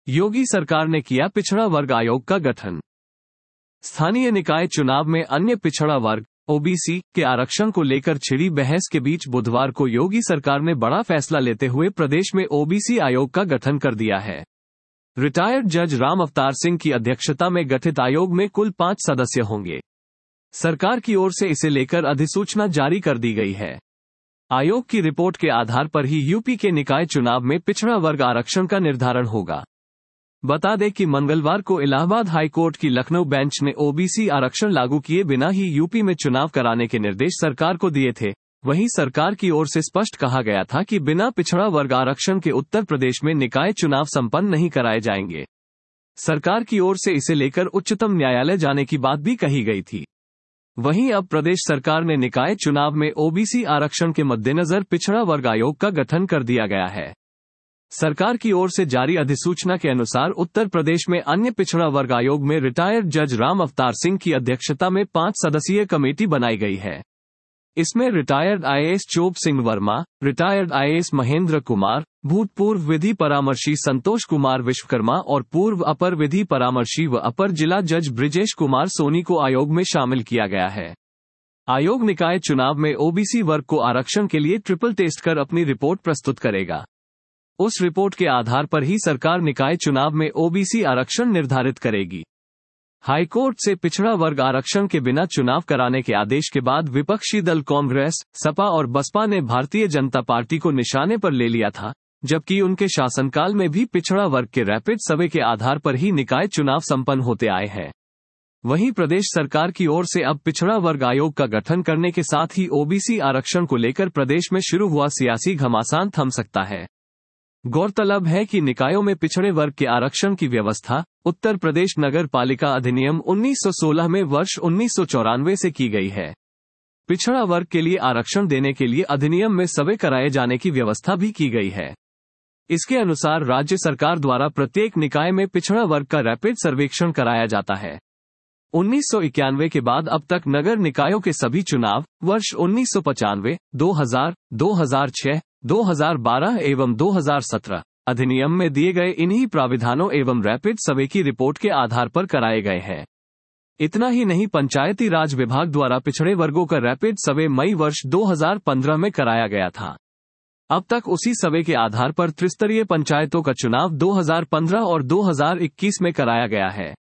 योगी सरकार ने किया पिछड़ा वर्ग आयोग का गठन। स्थानीय निकाय चुनाव में अन्य पिछड़ा वर्ग ओबीसी के आरक्षण को लेकर छिड़ी बहस के बीच बुधवार को योगी सरकार ने बड़ा फैसला लेते हुए प्रदेश में ओबीसी आयोग का गठन कर दिया है। रिटायर्ड जज राम अवतार सिंह की अध्यक्षता में गठित आयोग में कुल 5 सदस्य होंगे। सरकार की ओर से इसे लेकर अधिसूचना जारी कर दी गई है। आयोग की रिपोर्ट के आधार पर ही यूपी के निकाय चुनाव में पिछड़ा वर्ग आरक्षण का निर्धारण होगा। बता दें कि मंगलवार को इलाहाबाद हाई कोर्ट की लखनऊ बेंच ने ओबीसी आरक्षण लागू किए बिना ही यूपी में चुनाव कराने के निर्देश सरकार को दिए थे। वहीं सरकार की ओर से स्पष्ट कहा गया था कि बिना पिछड़ा वर्ग आरक्षण के उत्तर प्रदेश में निकाय चुनाव संपन्न नहीं कराए जाएंगे। सरकार की ओर से इसे लेकर उच्चतम न्यायालय जाने की बात भी कही गई थी। वहीं अब प्रदेश सरकार ने निकाय चुनाव में ओबीसी आरक्षण के मद्देनजर पिछड़ा वर्ग आयोग का गठन कर दिया गया है। सरकार की ओर से जारी अधिसूचना के अनुसार उत्तर प्रदेश में अन्य पिछड़ा वर्ग आयोग में रिटायर्ड जज राम अवतार सिंह की अध्यक्षता में 5 सदस्यीय कमेटी बनाई गई है। इसमें रिटायर्ड आईएएस चोप सिंह वर्मा, रिटायर्ड आईएएस महेंद्र कुमार, भूतपूर्व विधि परामर्शी संतोष कुमार विश्वकर्मा और पूर्व अपर विधि परामर्शी व अपर जिला जज ब्रिजेश कुमार सोनी को आयोग में शामिल किया गया है। आयोग निकाय चुनाव में ओबीसी वर्ग को आरक्षण के लिए ट्रिपल टेस्ट कर अपनी रिपोर्ट प्रस्तुत करेगा। उस रिपोर्ट के आधार पर ही सरकार निकाय चुनाव में ओबीसी आरक्षण निर्धारित करेगी। हाईकोर्ट से पिछड़ा वर्ग आरक्षण के बिना चुनाव कराने के आदेश के बाद विपक्षी दल कांग्रेस, सपा और बसपा ने भारतीय जनता पार्टी को निशाने पर ले लिया था, जबकि उनके शासनकाल में भी पिछड़ा वर्ग के रैपिड सर्वे के आधार पर ही निकाय चुनाव संपन्न होते आए हैं। वहीं प्रदेश सरकार की ओर से अब पिछड़ा वर्ग आयोग का गठन करने के साथ ही ओबीसी आरक्षण को लेकर प्रदेश में शुरू हुआ सियासी घमासान थम सकता है। गौरतलब है कि निकायों में पिछड़े वर्ग के आरक्षण की व्यवस्था उत्तर प्रदेश नगर पालिका अधिनियम 1916 में वर्ष 1994 से की गई है। पिछड़ा वर्ग के लिए आरक्षण देने के लिए अधिनियम में सर्वे कराए जाने की व्यवस्था भी की गई है। इसके अनुसार राज्य सरकार द्वारा प्रत्येक निकाय में पिछड़ा वर्ग का रैपिड सर्वेक्षण कराया जाता है। 1991 के बाद अब तक नगर निकायों के सभी चुनाव वर्ष 1995, 2000, 2006, 2012 एवं 2017 अधिनियम में दिए गए इन्हीं प्राविधानों एवं रैपिड सर्वे की रिपोर्ट के आधार पर कराए गए हैं। इतना ही नहीं, पंचायती राज विभाग द्वारा पिछड़े वर्गों का रैपिड सर्वे मई वर्ष 2015 में कराया गया था। अब तक उसी सर्वे के आधार पर त्रिस्तरीय पंचायतों का चुनाव 2015 और 2021 में कराया गया है।